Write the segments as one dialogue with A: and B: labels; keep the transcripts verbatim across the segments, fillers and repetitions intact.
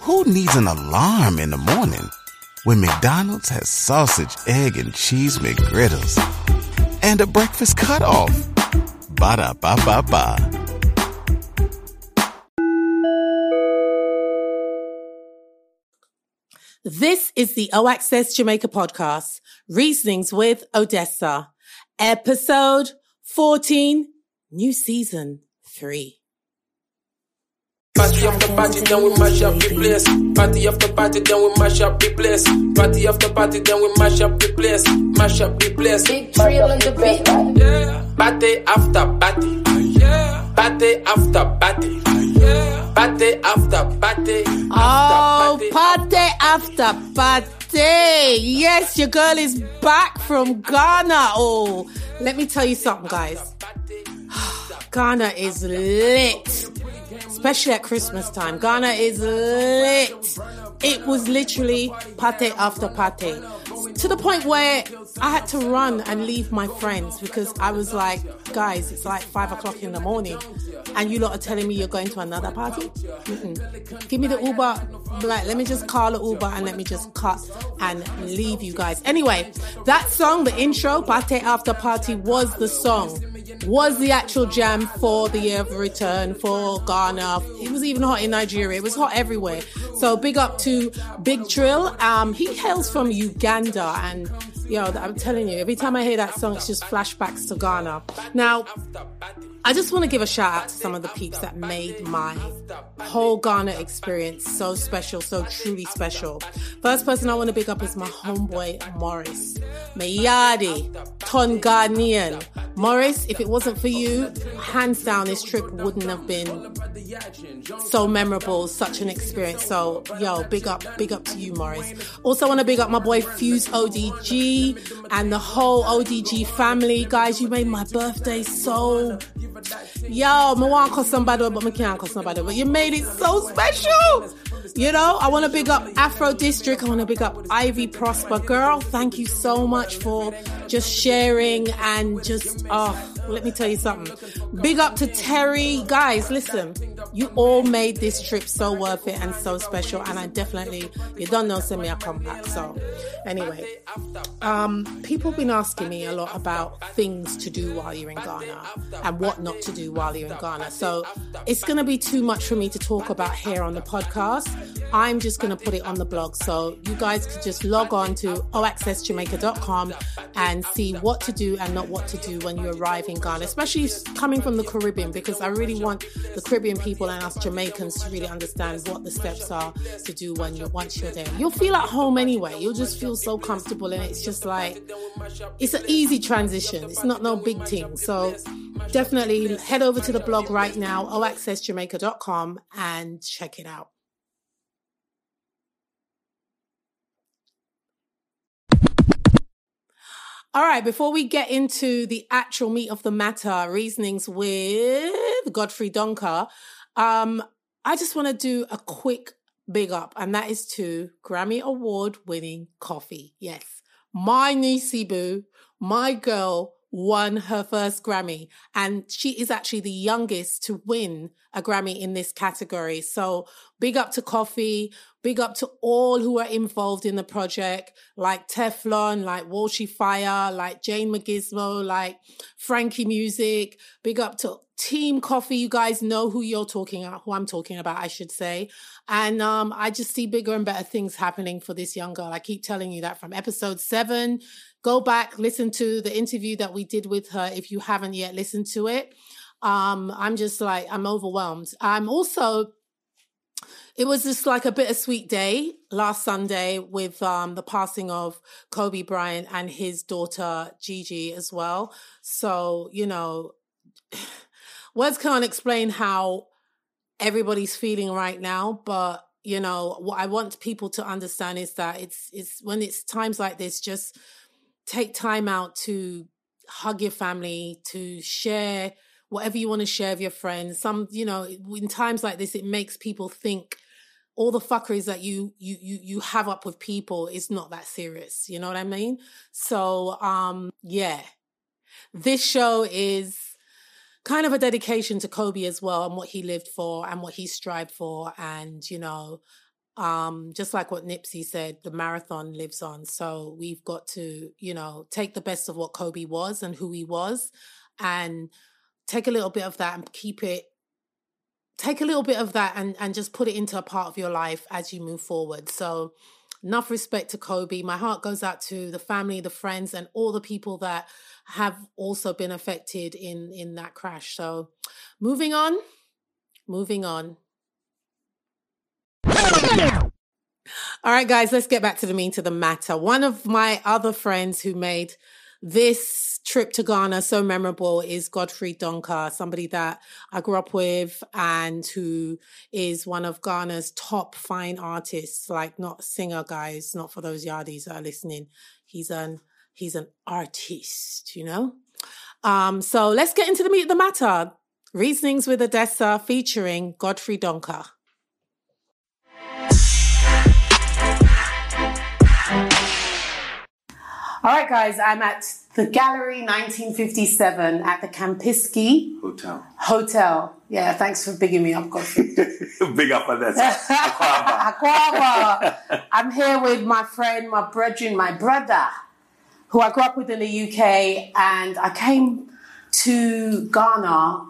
A: Who needs an alarm in the morning when McDonald's has sausage, egg, and cheese McGriddles and a breakfast cutoff? Ba-da-ba-ba-ba.
B: This is the O Access Jamaica podcast, Reasonings with Odessa, episode fourteen, new season three.
C: Party after party, then we mash up the place. Party after party, then we mash up the place. Party after party, then we mash up the place. Mash up the place.
D: Big trail on the beat.
C: Yeah. Party after party. Yeah. Party after party. Yeah. Party after party.
B: Oh, party after party. Yes, your girl is back from Ghana. Oh, let me tell you something, guys. Ghana is lit. Especially at Christmas time. Ghana is lit. It was literally party after party. To the point where I had to run and leave my friends because I was like, guys, it's like five o'clock in the morning and you lot are telling me you're going to another party? Mm-mm. Give me the Uber. Like, let me just call the Uber and let me just cut and leave you guys. Anyway, that song, the intro, Party After Party, was the song. Was the actual jam for the year of return for Ghana. It was even hot in Nigeria. It was hot everywhere. So big up to Big Trill. Um, he hails from Uganda, and yo, I'm telling you, every time I hear that song, it's just flashbacks to Ghana. Now, I just want to give a shout out to some of the peeps that made my whole Ghana experience so special, so truly special. First person I want to big up is my homeboy, Morris. Mayadi, Tonghanyan. Morris, if it wasn't for you, hands down, this trip wouldn't have been so memorable, such an experience. So, yo, big up, big up to you, Morris. Also want to big up my boy Fuse O D G and the whole O D G family. Guys, you made my birthday so... Yo, I want to call somebody, but I can't call somebody. But you made it so special. You know, I want to big up Afro District. I want to big up Ivy Prosper. Girl, thank you so much for just sharing and just, oh, let me tell you something. Big up to Terry. Guys, listen, you all made this trip so worth it and so special. And I definitely, you don't know, send me a comeback. So anyway, um, people have been asking me a lot about things to do while you're in Ghana and what not to do while you're in Ghana. So it's going to be too much for me to talk about here on the podcast. I'm just going to put it on the blog. So you guys could just log on to o access jamaica dot com and see what to do and not what to do when you arrive in Ghana, especially coming from the Caribbean, because I really want the Caribbean people and us Jamaicans to really understand what the steps are to do when you're, once you're there. You'll feel at home anyway. You'll just feel so comfortable, and it's just like, it's an easy transition. It's not no big thing. So definitely head over to the blog right now, o access jamaica dot com, and check it out. All right, before we get into the actual meat of the matter, reasonings with Godfrey Donker, um, I just want to do a quick big up, and that is to Grammy Award winning Coffee. Yes, my niecey boo, my girl, won her first Grammy, and she is actually the youngest to win a Grammy in this category. So big up to Coffee, big up to all who are involved in the project, like Teflon, like Walshy Fire, like Jane McGizmo, like Frankie Music. Big up to Team Coffee. You guys know who you're talking about, who I'm talking about, I should say. And um, I just see bigger and better things happening for this young girl. I keep telling you that from episode seven. Go back, listen to the interview that we did with her if you haven't yet listened to it. Um, I'm just like, I'm overwhelmed. I'm also, it was just like a bittersweet day last Sunday with um, the passing of Kobe Bryant and his daughter Gigi as well. So, you know, words can't explain how everybody's feeling right now, but you know, what I want people to understand is that it's, it's when it's times like this, just take time out to hug your family, to share whatever you want to share with your friends. Some, you know, in times like this, it makes people think all the fuckeries that you, you, you, you have up with people is not that serious. You know what I mean? So, um, yeah, this show is kind of a dedication to Kobe as well and what he lived for and what he strived for. And, you know, Um, just like what Nipsey said, the marathon lives on. So we've got to, you know, take the best of what Kobe was and who he was, and take a little bit of that and keep it, take a little bit of that and, and just put it into a part of your life as you move forward. So enough respect to Kobe. My heart goes out to the family, the friends, and all the people that have also been affected in, in that crash. So moving on, moving on. All right, guys, let's get back to the mean to the matter. One of my other friends who made this trip to Ghana so memorable is Godfrey Donker, somebody that I grew up with and who is one of Ghana's top fine artists, like not singer, guys, not for those yardies that are listening. He's an, he's an artist, you know? Um, so let's get into the meat of the matter. Reasonings with Odessa featuring Godfrey Donker. All right, guys, I'm at the Gallery nineteen fifty-seven at the Campiski
D: Hotel.
B: Hotel. Yeah, thanks for bigging me up, Godfrey.
D: Big up on that. Akwaba.
B: Akwaba. I'm here with my friend, my brethren, my brother, who I grew up with in the U K, and I came to Ghana,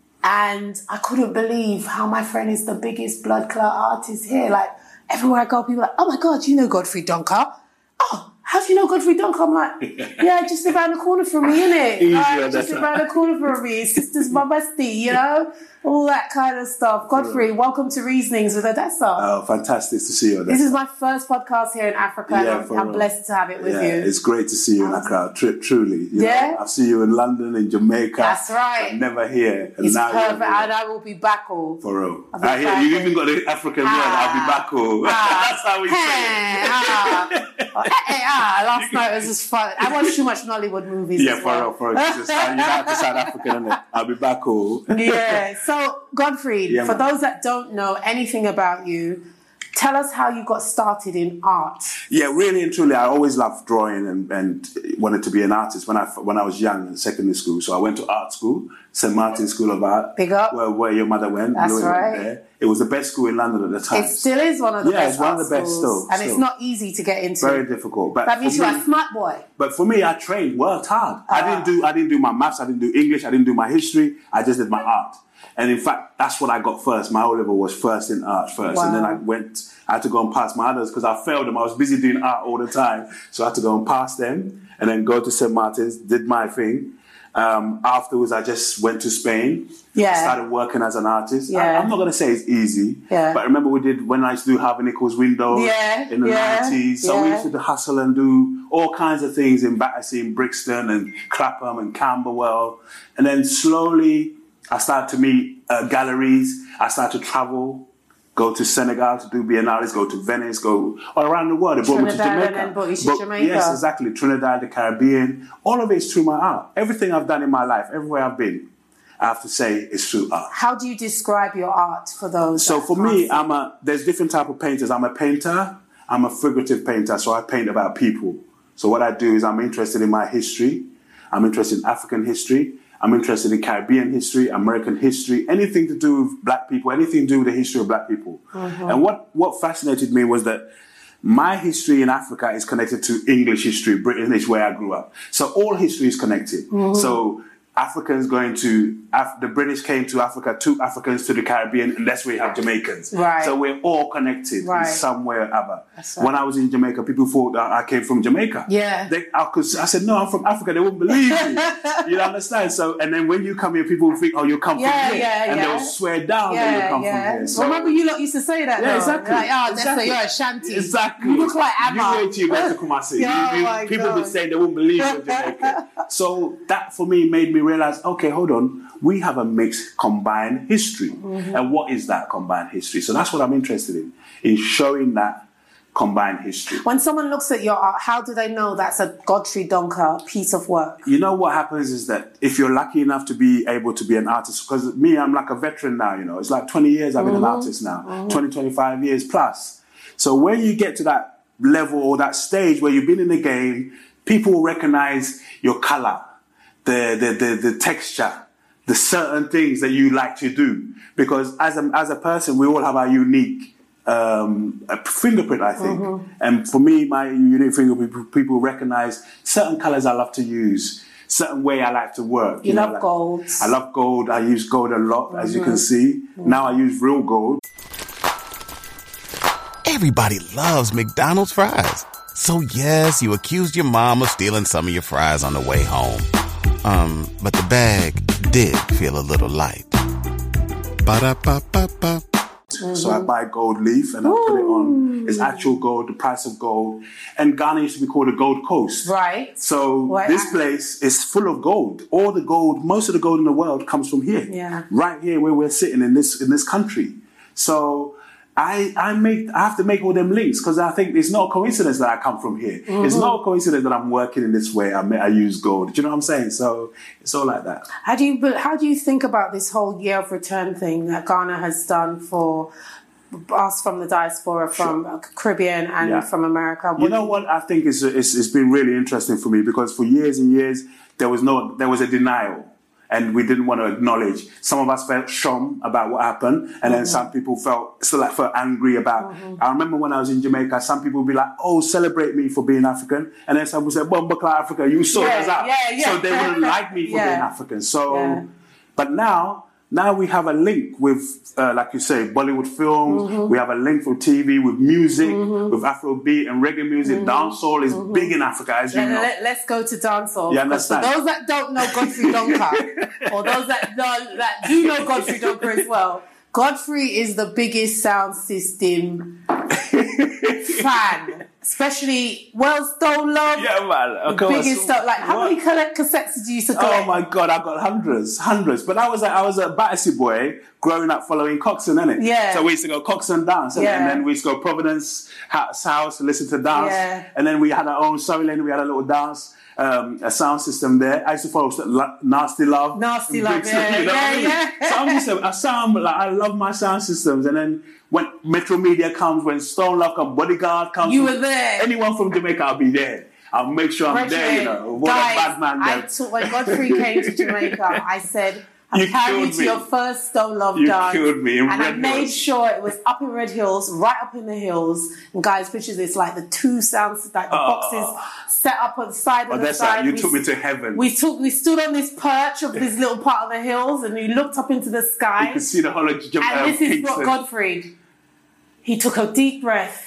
B: and I couldn't believe how my friend is the biggest blood clot artist here. Like, everywhere I go, people are like, oh my God, you know Godfrey Donker? Oh, how do you know Godfrey Donker? I'm like, yeah, just around the corner from me, innit?
D: Easy,
B: Like, just around the corner from me. Sister's my bestie, you know? All that kind of stuff. Godfrey, welcome to Reasonings with Odessa.
D: Oh, fantastic to see you, Odessa.
B: This is my first podcast here in Africa,
D: Yeah,
B: and
D: for
B: I'm, I'm
D: real.
B: blessed to have it with
D: yeah,
B: you.
D: It's great to see you in the crowd, Tr- truly. You
B: Yeah?
D: know, I've seen you in London, in Jamaica.
B: That's right.
D: But never here. And
B: It's
D: now you're
B: perfect,
D: here.
B: and I will be back all.
D: For real.
B: I'll be
D: I hear
B: back
D: you
B: in.
D: even got the African word,
B: Ah.
D: I'll be back home.
B: Ah.
D: That's how we say
B: Hey,
D: it.
B: ah. Oh, eh, eh, ah, last night was just fun. I watched too much Nollywood movies.
D: Yeah,
B: as
D: for
B: well.
D: real, for real. It's just, uh, you're not to South African, innit? I'll be back home.
B: Yeah. So, Godfrey,
D: Yeah,
B: for
D: man.
B: those that don't know anything about you, tell us how you got started in art.
D: Yeah, really and truly, I always loved drawing and, and wanted to be an artist when I when I was young in secondary school. So I went to art school, Saint Martin's School of Art.
B: Big up.
D: Where, where your mother went.
B: That's
D: Louis went
B: right.
D: there. It was the best school in London at the time.
B: It still is one of the
D: Yeah,
B: best
D: it's one of
B: art
D: the best
B: schools,
D: still,
B: and it's
D: still.
B: not easy to get into.
D: Very difficult. But
B: That means
D: for
B: you're
D: me-
B: a smart boy.
D: But for me, I trained, worked hard. I
B: Ah.
D: didn't do I didn't do my maths, I didn't do English, I didn't do my history. I just did my art. And in fact, that's what I got first. My O level was first in art first, and then
B: Wow.
D: I went. I had to go and pass my others because I failed them. I was busy doing art all the time, so I had to go and pass them, and then go to Saint Martin's, did my thing. Um, afterwards, I just went to Spain.
B: Yeah.
D: Started working as an artist.
B: Yeah.
D: I, I'm not going to say it's easy,
B: Yeah.
D: but I remember we did when I used to do Harvey Nichols windows
B: Yeah,
D: in the
B: yeah,
D: nineties. So we
B: yeah.
D: used to hustle and do all kinds of things in Battersea, in Brixton, and Clapham, and Camberwell. And then slowly, I started to meet uh, galleries. I started to travel, go to Senegal to do biennales, go to Venice, go all around the world. They brought me to
B: Trinidad
D: Jamaica.
B: and then brought you to
D: But-
B: Jamaica.
D: Yes, exactly. Trinidad, the Caribbean. All of it is through my art. Everything I've done in my life, everywhere I've been, I have to say is through art.
B: How do you describe your art for those?
D: So
B: that
D: for
B: can't
D: me,
B: see?
D: I'm a, there's different type of painters. I'm a painter. I'm a figurative painter. So I paint about people. So what I do is I'm interested in my history. I'm interested in African history. I'm interested in Caribbean history, American history, anything to do with black people, anything to do with the history of black people.
B: Mm-hmm.
D: And what, what fascinated me was that my history in Africa is connected to English history, British, where I grew up. So all history is connected.
B: Mm-hmm.
D: So Africans going to, Af- the British came to Africa, took Africans to the Caribbean, and that's where you have Jamaicans.
B: Right.
D: So we're all connected
B: Right.
D: in some way or other.
B: That's right.
D: When I was in Jamaica, people thought that I came from Jamaica.
B: Yeah.
D: They, I, could, I said, no, I'm from Africa. They wouldn't believe me. You understand? So, and then when you come here, people think, oh, you come
B: Yeah,
D: from here.
B: yeah,
D: and
B: yeah.
D: they'll swear down that you
B: Yeah,
D: come
B: yeah.
D: from here. So,
B: Remember, you lot used to say that.
D: yeah,
B: though.
D: exactly.
B: Like, oh, that's
D: exactly.
B: a, you're a shanty.
D: Exactly.
B: You look like
D: You
B: Emma.
D: wait till you get to Kumasi.
B: Yeah,
D: You- you-
B: oh my
D: people
B: God.
D: would say they wouldn't believe you're Jamaican. So that for me made me realize, okay, hold on. We have a mixed combined history.
B: Mm-hmm.
D: And what is that combined history? So that's what I'm interested in, in showing that combined history.
B: When someone looks at your art, how do they know that's a Godfrey Donker piece of work?
D: You know what happens is that if you're lucky enough to be able to be an artist, because me, I'm like a veteran now, you know, it's like twenty years I've been
B: Mm-hmm.
D: an artist now, twenty, twenty-five years plus. So when you get to that level or that stage where you've been in the game, people will recognize your color, the, the, the, the texture, the certain things that you like to do. Because as a, as a person, we all have our unique um, a fingerprint, I think.
B: Mm-hmm.
D: And for me, my unique fingerprint, people recognize certain colors I love to use, certain way I like to work.
B: You, you love
D: know, like,
B: gold.
D: I love gold. I use gold a lot, mm-hmm. as you can see. Mm-hmm. Now I use real gold.
A: Everybody loves McDonald's fries. So yes, you accused your mom of stealing some of your fries on the way home. Um, but the bag did feel a little light. Ba-da-ba-ba-ba.
D: Mm-hmm. So I buy gold leaf and I Ooh. put it on. It's actual gold, the price of gold. And Ghana used to be called the Gold Coast.
B: Right.
D: So
B: what?
D: this place is full of gold. All the gold, most of the gold in the world comes from here.
B: Yeah.
D: Right here where we're sitting in this in this country. So I I make I have to make all them links because I think it's not a coincidence that I come from here. Mm-hmm. It's not a coincidence that I'm working in this way. I I use gold. Do you know what I'm saying? So it's all like that.
B: How do you but how do you think about this whole year of return thing that Ghana has done for us from the diaspora, from sure. Caribbean and yeah. from America? What
D: you know what I think is it's, it's been really interesting for me because for years and years there was no there was a denial. And we didn't want to acknowledge. Some of us felt shame about what happened, and mm-hmm. then some people felt still like felt angry about. Mm-hmm. I remember when I was in Jamaica, some people would be like, "Oh, celebrate me for being African," and then some people said, "Bombakla Africa, you sort
B: yeah,
D: us out."
B: Yeah, yeah.
D: So they wouldn't like me for
B: yeah.
D: being African. So,
B: yeah.
D: but now. Now we have a link with, uh, like you say, Bollywood films. Mm-hmm. We have a link for T V with music, mm-hmm. with Afrobeat and reggae music. Mm-hmm. Dancehall is mm-hmm. big in Africa, as you
B: let,
D: know.
B: Let, let's go to dancehall.
D: You understand?
B: For those that don't know Godfrey Donker, or those that, know, that do know Godfrey Donker as well, Godfrey is the biggest sound system fan. Especially Well Stone Love.
D: Yeah, man. Okay,
B: biggest stuff. Like, how what? many collect cassettes did you used to collect?
D: Oh my God, I got hundreds, hundreds. But I was a, I was a Battersea boy growing up following Coxsone, innit?
B: Yeah.
D: So we used to go Coxsone dance, yeah. and then we used to go Providence House, house to listen to dance.
B: Yeah.
D: And then we had our own Surrey Lane. We had a little dance. Um, a sound system there. I used to follow Nasty Love.
B: Nasty Love, yeah,
D: you know
B: yeah, yeah.
D: So I'm just a, a sound, like, I love my sound systems. And then when Metro Media comes, when Stone Love comes, Bodyguard comes.
B: You were there.
D: Anyone from Jamaica, I'll be there. I'll make sure I'm
B: Reggie,
D: there, you know. What
B: guys,
D: a bad man
B: I
D: does.
B: took, when Godfrey came to Jamaica, I said, I
D: You
B: carried you to
D: me.
B: your first Stone Love
D: you
B: dance.
D: You killed me in
B: And
D: Red
B: I made
D: Hills.
B: sure it was up in Red Hills, right up in the hills. And guys, picture this, like the two sounds, like the
D: Oh.
B: boxes set up on the side
D: Oh,
B: of the
D: that's
B: side.
D: right. You
B: we,
D: took me to heaven.
B: We took, we stood on this perch of this little part of the hills and we looked up into the sky.
D: You could see the whole of Jamaica.
B: And this is what Godfrey, he took a deep breath.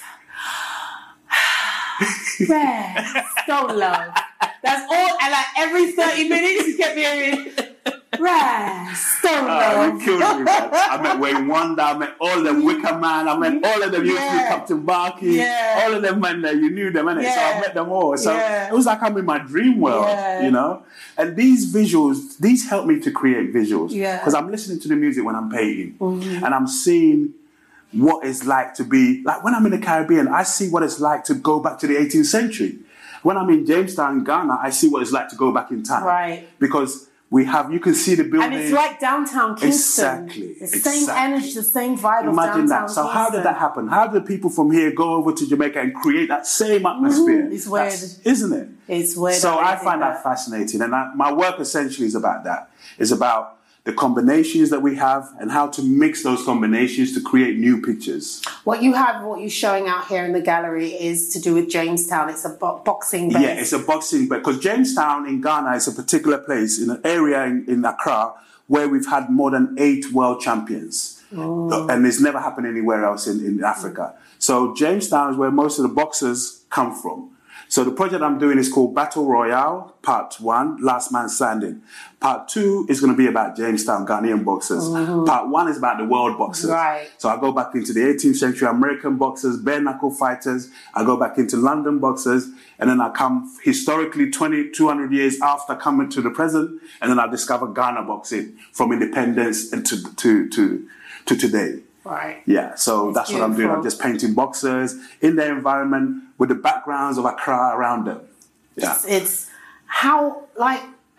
B: Rare, Stone Love. That's all, and like every thirty minutes he kept hearing, Rare, Stone Love.
D: Oh, you killed me, man. I met Wayne Wonder, I met all the Wicker Man, I met all of them. You
B: Yeah.
D: used to be Captain Barkey,
B: Yeah.
D: all of them, man, you knew them, innit? So
B: Yeah.
D: I met them all. So
B: Yeah.
D: it was like I'm in my dream world,
B: Yeah.
D: you know? And these visuals, these help me to create visuals.
B: Yeah.
D: Because I'm listening to the music when I'm painting, mm-hmm. and I'm seeing what it's like to be, like when I'm in the Caribbean, I see what it's like to go back to the eighteenth century. When I'm in Jamestown, Ghana, I see what it's like to go back in time.
B: Right.
D: Because we have, you can see the building.
B: And it's like downtown Kingston.
D: Exactly.
B: The
D: exactly.
B: same energy, the same vibe
D: Imagine
B: of downtown
D: that. So
B: Kingston.
D: how did that happen? How did people from here go over to Jamaica and create that same atmosphere?
B: Mm, it's weird.
D: That's, isn't it?
B: It's weird.
D: So I
B: did
D: find that, fascinating. And I, my work essentially is about that. It's about the combinations that we have and how to mix those combinations to create new pictures.
B: What you have, what you're showing out here in the gallery is to do with Jamestown. It's a bo- boxing base.
D: Yeah, it's a boxing, but because Jamestown in Ghana is a particular place in an area in, in Accra where we've had more than eight world champions. Oh. And it's never happened anywhere else in, in Africa. So Jamestown is where most of the boxers come from. So the project I'm doing is called Battle Royale, Part One, Last Man Standing. Part Two is going to be about Jamestown Ghanaian boxers. Mm-hmm. Part One is about the world boxers.
B: Right.
D: So I go back into the eighteenth century American boxers, bare knuckle fighters. I go back into London boxers, and then I come historically twenty, two hundred years after coming to the present, and then I discover Ghana boxing from independence and to to to, to today.
B: Right.
D: Yeah, so
B: it's
D: that's
B: beautiful.
D: what I'm doing. I'm just painting boxers in their environment with the backgrounds of Accra around them. Yeah.
B: It's, it's how, like,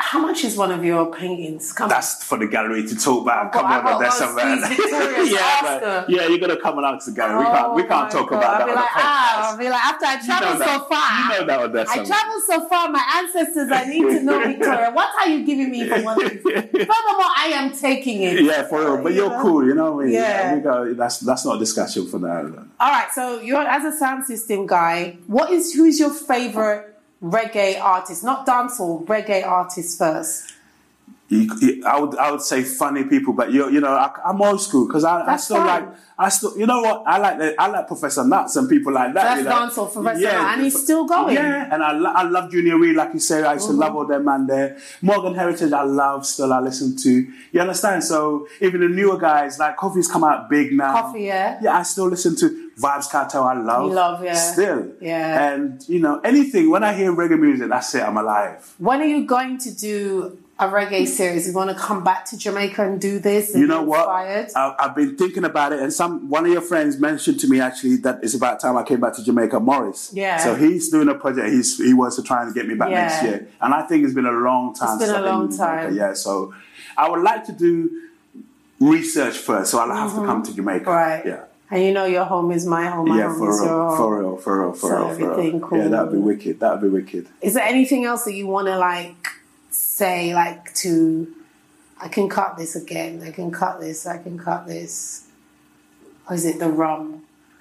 B: how much is one of your paintings? Come
D: That's
B: on.
D: for the gallery to talk about.
B: I've
D: Come
B: got-
D: on,
B: I've
D: that's
B: got
D: a
B: to
D: man.
B: squeeze Victoria's
D: yeah,
B: after.
D: but- yeah, you're gonna come along to the gallery. we
B: Oh
D: can't, we can't
B: my
D: talk
B: God.
D: about
B: I'll
D: that
B: be
D: on
B: like,
D: the podcast.
B: ah, I'll be like, after I
D: You
B: traveled
D: know
B: so
D: that.
B: far,
D: You know that on that
B: I
D: summer.
B: traveled so far, my ancestors, I need to know, Victoria, what are you giving me for one thing? Furthermore, I am taking it.
D: Yeah, for real. But
B: You
D: you're
B: know?
D: cool, you know what I mean?
B: Yeah.
D: we go, that's that's not a discussion for now.
B: All right, so you're as a sound system guy, what is who's your favorite reggae artist? Not dancehall, reggae artist first.
D: You, you, I would I would say funny people, but you you know I, I'm old school because I, I
B: That's
D: still
B: fine.
D: like I still you know what I like the, I like Professor Nuts and people like that.
B: That's
D: you know?
B: dancehall, Professor Nuts, and he's still going.
D: Yeah, and I, lo- I love Junior Reid, like you say. I used to love all them man there. Morgan Heritage, I love still. I listen to. You understand? So even the newer guys like Coffee's come out big now.
B: Coffee, yeah.
D: Yeah, I still listen to Vibes Cartel. I love.
B: You love, yeah.
D: Still.
B: Yeah.
D: And you know anything when I hear reggae music, that's it. I'm alive.
B: When are you going to do a reggae series? You want to come back to Jamaica and do this? And
D: You know
B: be
D: what?
B: inspired?
D: I, I've been thinking about it, and some one of your friends mentioned to me actually that it's about time I came back to Jamaica. Morris.
B: Yeah.
D: So he's doing a project. He's he wants to try and get me back
B: Yeah.
D: next year, and I think it's been a long time.
B: It's been
D: since
B: a
D: I've been
B: long
D: in Jamaica.
B: time.
D: Yeah. So I would like to do research first, so I'll have to come to Jamaica.
B: Right.
D: Yeah.
B: And you know your home is my home. My
D: yeah,
B: home
D: for
B: is
D: real,
B: your home.
D: for real, for real, for
B: So
D: real, for real.
B: everything cool.
D: Yeah, that'd be wicked. That'd be wicked.
B: Is there anything else that you want to like say, like to? I can cut this again. I can cut this. I can cut this. Or is it the rum?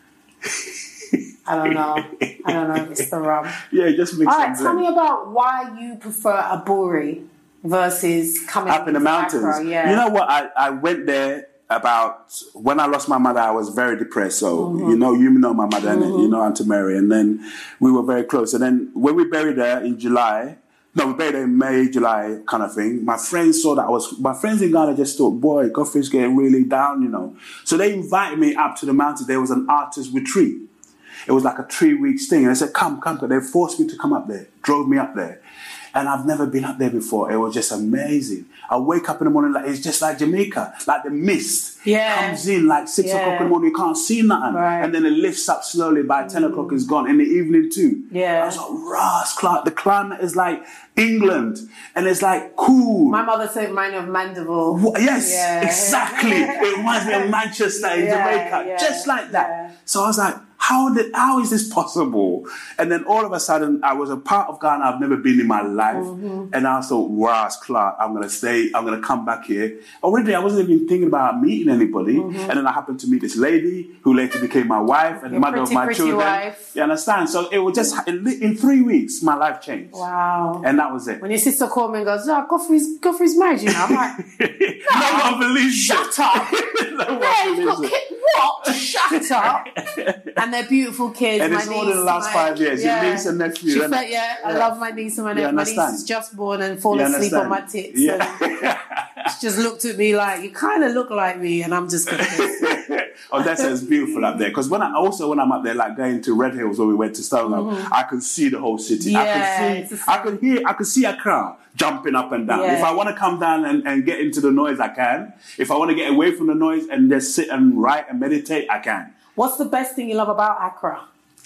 B: I don't know. I don't know if it's the rum.
D: Yeah, just mix
B: All
D: and
B: right, tell
D: blend.
B: me about why you prefer Aburi versus coming
D: Up in the
B: into
D: mountains.
B: Accra. Yeah.
D: You know what? I, I went there about when I lost my mother. I was very depressed. So
B: Mm-hmm.
D: you know, you know my mother, and you know Auntie Mary, and then we were very close. And then when we buried her in July, no, we buried her in May, July, kind of thing. My friends saw that I was. My friends in Ghana just thought, boy, Godfrey's getting really down, you know. So they invited me up to the mountain. There was an artist retreat. It was like a three weeks thing. And they said, come, come. They forced me to come up there, drove me up there. And I've never been up there before. It was just amazing. I wake up in the morning, like it's just like Jamaica, like the mist
B: Yeah.
D: comes in like six
B: Yeah.
D: o'clock in the morning. You can't see nothing,
B: Right.
D: and then it lifts up slowly. By ten o'clock, it's gone. In the evening too.
B: Yeah.
D: I was like, Ross Clark. The climate is like England, and it's like cool.
B: My mother said mine of Mandeville.
D: Wha- Yes,
B: Yeah.
D: exactly. It reminds me of Manchester in
B: Yeah,
D: Jamaica,
B: yeah,
D: just like that.
B: yeah.
D: So I was like, how did, how is this possible? And then all of a sudden, I was a part of Ghana I've never been in my life,
B: Mm-hmm.
D: and I thought, wow, Clark, I'm gonna stay. I'm gonna come back here. Already, I wasn't even thinking about meeting anybody, and then I happened to meet this lady who later became my wife and
B: Your
D: the mother
B: pretty,
D: of my
B: pretty
D: children.
B: wife.
D: You understand? So it was just in, in three weeks, my life changed.
B: Wow.
D: And that was it.
B: When your sister called me and goes, oh, Godfrey's, Godfrey's married, you know. I'm like,
D: no one believes
B: shut
D: it.
B: up.
D: No one
B: Yeah, you've got
D: believes it.
B: kids. What? Shut up. And they're beautiful kids.
D: And
B: my
D: it's
B: niece,
D: more than the last
B: my-
D: five years. Your
B: Yeah.
D: niece and nephew,
B: She
D: and-
B: said, yeah, I
D: yeah.
B: love my niece and my
D: You
B: nephew. My niece
D: understand?
B: is just born and fall
D: You
B: asleep on
D: understand?
B: my tits.
D: Yeah.
B: And she just looked at me like, you kind of look like me. And I'm just going to
D: Oh, that's it's beautiful up there. Because when I also when I'm up there, like going to Red Hills where we went to Stoneham, I can see the whole city.
B: Yeah,
D: I can
B: it's
D: see,
B: the
D: I can hear, I can see Accra jumping up and down.
B: Yeah.
D: If I want to come down and, and get into the noise, I can. If I want to get away from the noise and just sit and write and meditate, I can.
B: What's the best thing you love about Accra?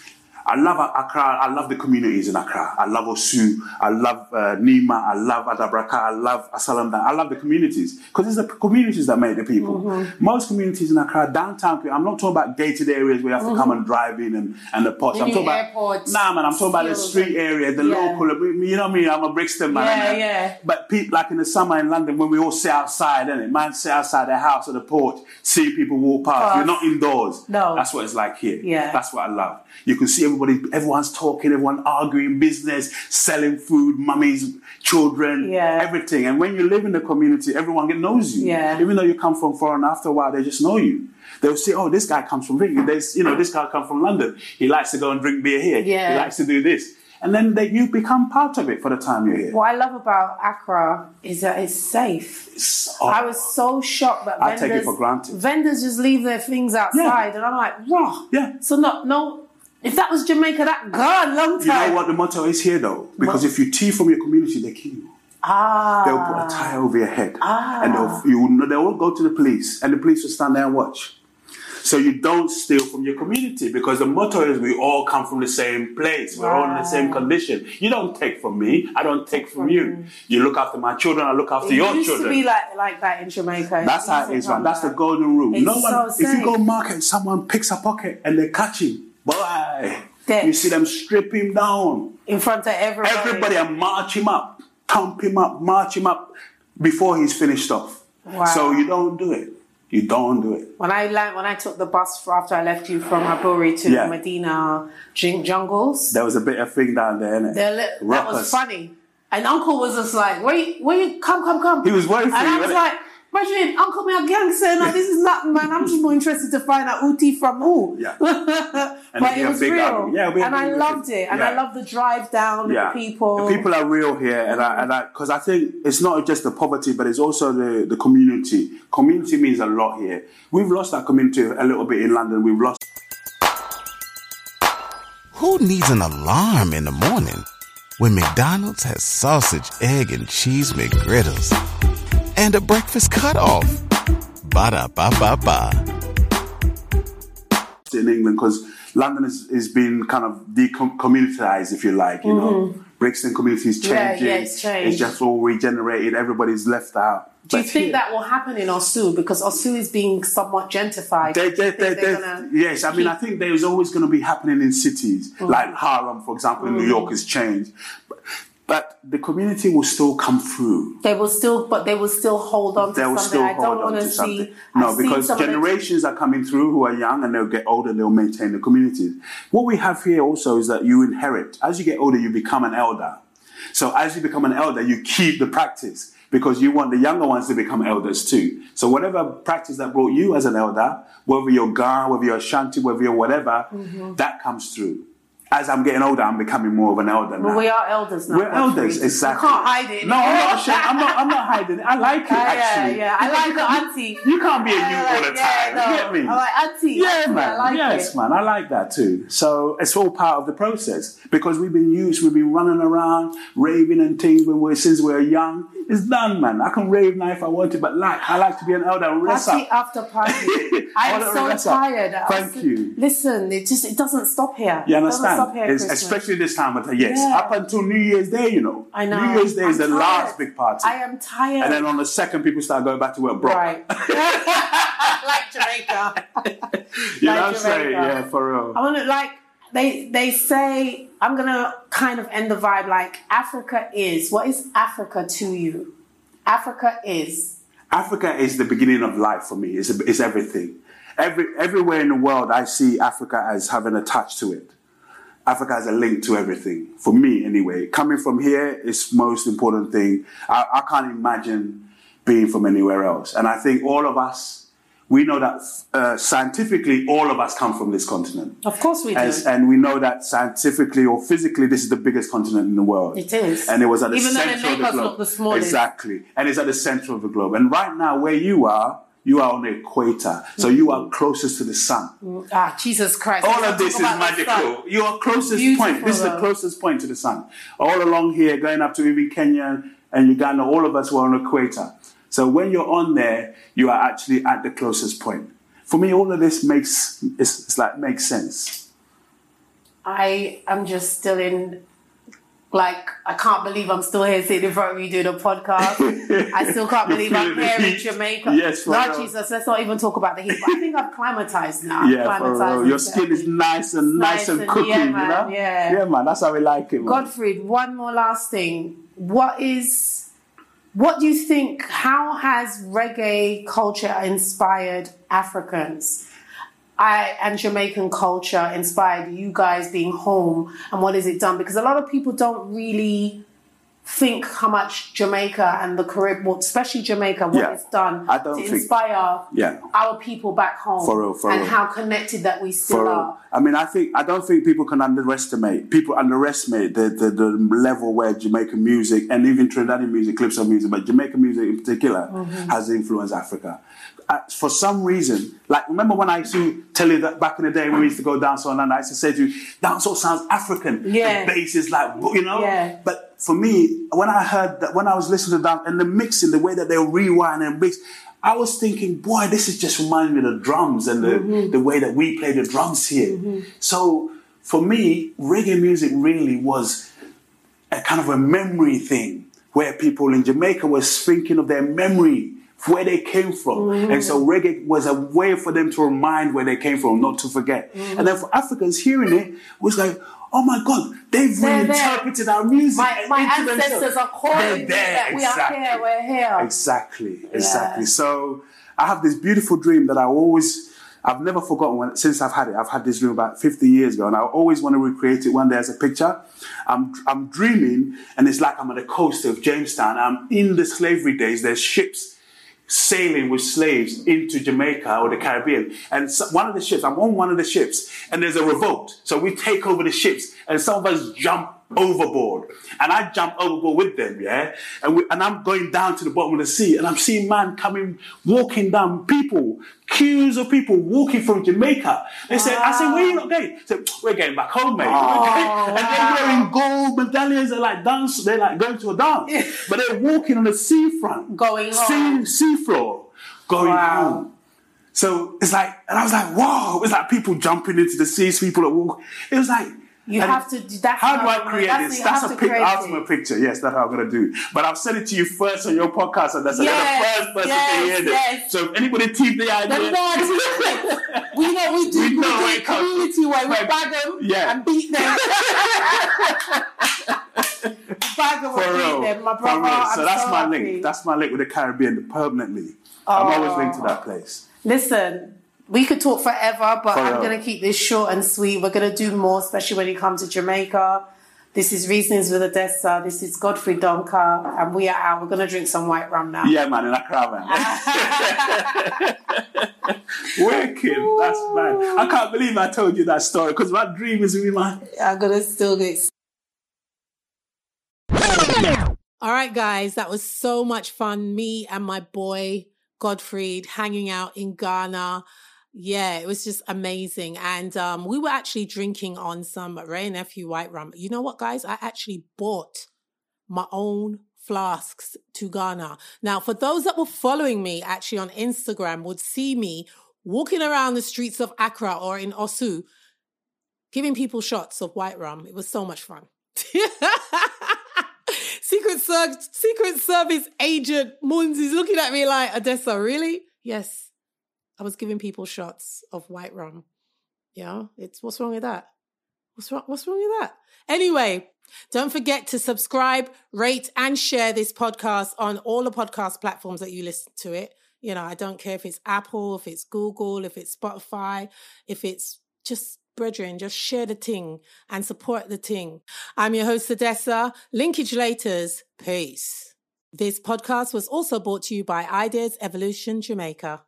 D: I love Accra. I love the communities in Accra. I love Osu. I love uh, Nima. I love Adabraka. I love Asalamda. I love the communities because it's the communities that make the people.
B: Mm-hmm.
D: Most communities in Accra, downtown, I'm not talking about gated areas where you have to come and drive in and, and the posh.
B: The
D: I'm
B: new
D: talking
B: airports,
D: about, nah, man, I'm talking about the
B: skills
D: street
B: and-
D: area, the
B: Yeah.
D: local, you know what I mean? I'm a Brixton man.
B: Yeah,
D: innit?
B: yeah.
D: But people, like in the summer in London, when we all sit outside, innit? Man sit outside their house or the porch, see people walk past.
B: Past.
D: You're not indoors.
B: No.
D: That's what it's like here.
B: Yeah.
D: That's what I love. You can see everybody, everyone's talking, everyone arguing, business, selling food, mummies, children,
B: Yeah.
D: everything. And when you live in the community, everyone knows you.
B: Yeah.
D: Even though you come from foreign, after a while, they just know you. They'll say, oh, this guy comes from Britain. There's, you know, this guy comes from London. He likes to go and drink beer here.
B: Yeah.
D: He likes to do this. And then they, you become part of it for the time you're here.
B: What I love about Accra is that it's safe.
D: It's- oh,
B: I was so shocked that
D: I
B: vendors,
D: take it for granted.
B: vendors just leave their things outside, and I'm like, raw.
D: Yeah.
B: So no, no. If that was Jamaica, that gone long
D: you
B: time.
D: know what the motto is here, though? Because if you thief from your community, they kill you.
B: Ah.
D: They'll put a tie over your head.
B: Ah.
D: And they'll, you, will- they won't go to the police. And the police will stand there and watch. So you don't steal from your community, because the motto is we all come from the same place. We're all in the same condition. You don't take from me. I don't take from you. You look after my children. I look after your children.
B: It used to be like, like that in Jamaica.
D: That's how it is, man. That's the golden rule.
B: It's
D: No one,
B: so
D: if you go
B: safe.
D: market, someone picks a pocket and they catch him. Boy,
B: Dead.
D: you see them strip him down.
B: In front of everybody.
D: Everybody and march him up, thump him up, march him up before he's finished off.
B: Wow.
D: So you don't do it. You don't do it.
B: When I land, when I took the bus for after I left you from Aburi to
D: Yeah.
B: Medina Jing- Jungles,
D: There was a bit of thing down there, innit?
B: they're li- that
D: Ruckus.
B: was funny. And Uncle was just like, wait, wait, come, come, come.
D: He was waiting for
B: and
D: you,
B: I was
D: innit?
B: like, imagine, Uncle me a gangster. No, this is nothing, man. I'm just more interested to find out Uti from who.
D: Yeah.
B: But
D: it'd be
B: it
D: a
B: was
D: big
B: real.
D: argument. Yeah, it'd be a
B: and
D: big
B: I
D: argument.
B: loved it. And I
D: Yeah.
B: loved the drive down
D: Yeah,
B: with the people.
D: The people are real here, and I, and I, because I think it's not just the poverty, but it's also the, the community. Community means a lot here. We've lost that community a little bit in London. We've lost.
A: Who needs an alarm in the morning when McDonald's has sausage, egg, and cheese McGriddles and a breakfast cutoff? Ba-da-ba-ba-ba.
D: In England, because London is, is being kind of decommunitized, if you like, you know. Brixton community is
B: Mm-hmm. Yeah,
D: changing.
B: yeah, it's changed.
D: It's just all regenerated. Everybody's left out.
B: Do you
D: But
B: think
D: here-
B: that will happen in Osu? Because Osu is being somewhat gentrified.
D: They,
B: Do
D: they,
B: you
D: they,
B: think they're
D: they-
B: gonna
D: yes, I mean, I
B: keep-
D: think there's always going to be happening in cities,
B: Mm.
D: like Harlem, for example, in New York has changed. But, but the community will still come through.
B: They will still, but they will still hold on to
D: They will
B: something.
D: still
B: I
D: hold
B: don't
D: on
B: want
D: to
B: to
D: something.
B: see.
D: No,
B: I've seen
D: because
B: some of the-
D: generations are coming through who are young, and they'll get older and they'll maintain the communities. What we have here also is that you inherit. As you get older, you become an elder. So as you become an elder, you keep the practice, because you want the younger ones to become elders too. So whatever practice that brought you as an elder, whether you're Ga, whether you're Ashanti, whether you're whatever, that comes through. As I'm getting older, I'm becoming more of an elder now.
B: Well, we are elders now.
D: We're
B: Godfrey.
D: elders, exactly.
B: You can't hide it.
D: No, I'm not ashamed. I'm not, I'm not hiding it. I like it,
B: Yeah,
D: actually.
B: yeah, I like the auntie.
D: You can't be a
B: Yeah,
D: you all the
B: like, yeah,
D: time.
B: no.
D: You get me?
B: I'm like, auntie.
D: Yeah,
B: auntie,
D: man.
B: I like
D: yes,
B: it.
D: man. I like that too. So it's all part of the process, because we've been used, we've been running around, raving and things when we're, since we were young. It's done, man. I can rave now if I want to, but like, I like to be an elder and rest
B: Party
D: up.
B: after party.
D: I
B: I'm
D: wanna
B: so
D: rest up.
B: tired. I
D: Thank
B: was-
D: you.
B: Listen, it just it doesn't stop here.
D: You
B: It doesn't stop
D: understand?
B: here,
D: It's,
B: Christmas.
D: especially this time of the yes,
B: Yeah.
D: up until New Year's Day, you know.
B: I know.
D: New Year's Day is
B: I'm
D: the
B: tired.
D: last big party.
B: I am tired.
D: And then on the second, people start going back to work broke.
B: Right. Like Jamaica.
D: You know
B: Like
D: what I'm saying?
B: Jamaica.
D: Yeah, for real.
B: I want to like they they say I'm gonna kind of end the vibe like Africa is. What is Africa to you? Africa is.
D: Africa is the beginning of life for me. It's, it's everything. Every, everywhere in the world, I see Africa as having a touch to it. Africa has a link to everything. For me, anyway. Coming from here is the most important thing. I, I can't imagine being from anywhere else. And I think all of us, we know that uh, scientifically, all of us come from this continent.
B: Of course we do.
D: As, and we know that scientifically or physically, this is the biggest continent in the world.
B: It is.
D: And it was at the
B: Even though
D: center
B: they
D: of
B: make
D: the
B: us
D: globe.
B: look the smallest.
D: Exactly. And it's at the center of the globe. And right now, where you are, you are on the equator. So you are closest to the sun.
B: Ah, Jesus Christ.
D: All
B: Let's
D: of
B: not
D: this
B: talk
D: is
B: about the sun.
D: magical. Your closest
B: Beautiful,
D: point. This is the
B: though.
D: closest point to the sun. All along here, going up to even Kenya and Uganda, all of us were on the equator. So when you're on there, you are actually at the closest point. For me, all of this makes it's, it's like makes sense.
B: I am just still in, like, I can't believe I'm still here sitting in front of you doing a podcast. I still can't
D: You're
B: believe I'm
D: feeling the
B: here in
D: heat.
B: Jamaica.
D: Yes, for
B: Lord
D: real.
B: Jesus, let's not even talk about the heat. But I think I've climatized now.
D: Yeah, for
B: Climatized
D: real. Your skin is nice and nice,
B: nice
D: and,
B: and-
D: cooking,
B: yeah,
D: you
B: man,
D: know?
B: yeah.
D: Yeah, man, that's how we like it, man.
B: Godfrey, one more last thing. What is, what do you think, how has reggae culture inspired Africans? I and Jamaican culture inspired you guys being home, and what has it done? Because a lot of people don't really think how much Jamaica and the Caribbean, well, especially Jamaica, what
D: Yeah.
B: it's done
D: I don't
B: to
D: think-
B: inspire
D: Yeah.
B: our people back home,
D: For real, for
B: and
D: real.
B: how connected that we still
D: For,
B: are.
D: I mean, I think I don't think people can underestimate. People underestimate the, the, the level where Jamaican music and even Trinidadian music, calypso music, but Jamaican music in particular
B: Mm-hmm.
D: has influenced Africa. Uh, for some reason, like remember when I used to tell you that back in the day when we used to go dancehall and I used to say to you, dancehall sounds African.
B: Yeah.
D: The bass is like, you know.
B: Yeah.
D: But for me, when I heard that, when I was listening to that and the mixing, the way that they rewind and mix, I was thinking, boy, this is just reminding me of the drums and the, mm-hmm. the way that we play the drums here. Mm-hmm. So for me, reggae music really was a kind of a memory thing where people in Jamaica were thinking of their memory, where they came from. Mm-hmm. And so reggae was a way for them to remind where they came from, not to forget. Mm-hmm. And then for Africans hearing it, was like, oh my God, they've
B: They're
D: reinterpreted our music.
B: My, my ancestors are calling that we
D: exactly.
B: are here, we're here.
D: Exactly, exactly.
B: Yeah.
D: So I have this beautiful dream that I always, I've never forgotten when, since I've had it. I've had this dream about fifty years ago, and I always want to recreate it one day as a picture. I'm, I'm dreaming, and it's like I'm at the coast of Jamestown. I'm in the slavery days. There's ships sailing with slaves into Jamaica or the Caribbean. And so one of the ships, I'm on one of the ships, and there's a revolt. So we take over the ships, and some of us jump overboard. And I jump overboard with them, yeah? And we, and I'm going down to the bottom of the sea, and I'm seeing man coming, walking down, people, queues of people walking from Jamaica. They said, I said, where are you not going? They said, we're getting back home, mate.
B: Oh,
D: and they're wearing gold medallions, they're like dance, they're like going to a dance. But they're walking on the seafront.
B: Going home.
D: Sea, seafloor. Going
B: wow.
D: home. So it's like, and I was like, whoa, it's like people jumping into the seas, people that walk. It was like,
B: You
D: and
B: have to do that.
D: How do I create
B: that's
D: this?
B: You
D: That's
B: have
D: a
B: to
D: pic,
B: create
D: ultimate
B: it.
D: picture. Yes, that's how I'm going to do. But I'll send it to you first on your podcast, and that's
B: Yes,
D: the first person
B: yes,
D: to hear
B: yes.
D: this. So if anybody teased the idea,
B: The Lord, we know we do.
D: We
B: We,
D: know
B: do
D: it
B: it community way. We
D: Right.
B: bag them
D: Yeah.
B: and beat them. Bag them
D: for
B: and
D: real,
B: beat them, my
D: for
B: brother.
D: real.
B: I'm
D: So that's
B: so
D: my
B: happy.
D: link. That's my link with the Caribbean permanently. I'm always linked to that place.
B: Listen, we could talk forever, but
D: For
B: I'm
D: real.
B: going to keep this short and sweet. We're going to do more, especially when you come to Jamaica. This is Reasonings with Odessa. This is Godfrey Donker, and we are out. We're going to drink some white rum now.
D: Yeah, man, in Accra, man. Wicked. That's mad. I can't believe I told you that story because my dream is really mine.
B: I'm going to still get... All right, guys, that was so much fun. Me and my boy, Godfrey, hanging out in Ghana. Yeah, it was just amazing. And um, we were actually drinking on some Ray and Nephew white rum. You know what, guys? I actually bought my own flasks to Ghana. Now, for those that were following me actually on Instagram would see me walking around the streets of Accra or in Osu, giving people shots of white rum. It was so much fun. Secret, Ser- Secret Service agent Moons is looking at me like, Odessa, really? Yes. I was giving people shots of white rum. Yeah, it's what's wrong with that? What's wrong? What's wrong with that? Anyway, don't forget to subscribe, rate, and share this podcast on all the podcast platforms that you listen to it. You know, I don't care if it's Apple, if it's Google, if it's Spotify, if it's just brethren, just share the thing and support the thing. I'm your host, Odessa. Linkage Laters. Peace. This podcast was also brought to you by Ideas Evolution Jamaica.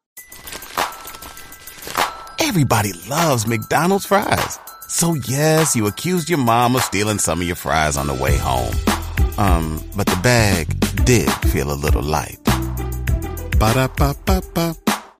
A: Everybody loves McDonald's fries. So yes, you accused your mom of stealing some of your fries on the way home. Um, but the bag did feel a little light. Ba-da-ba-ba-ba.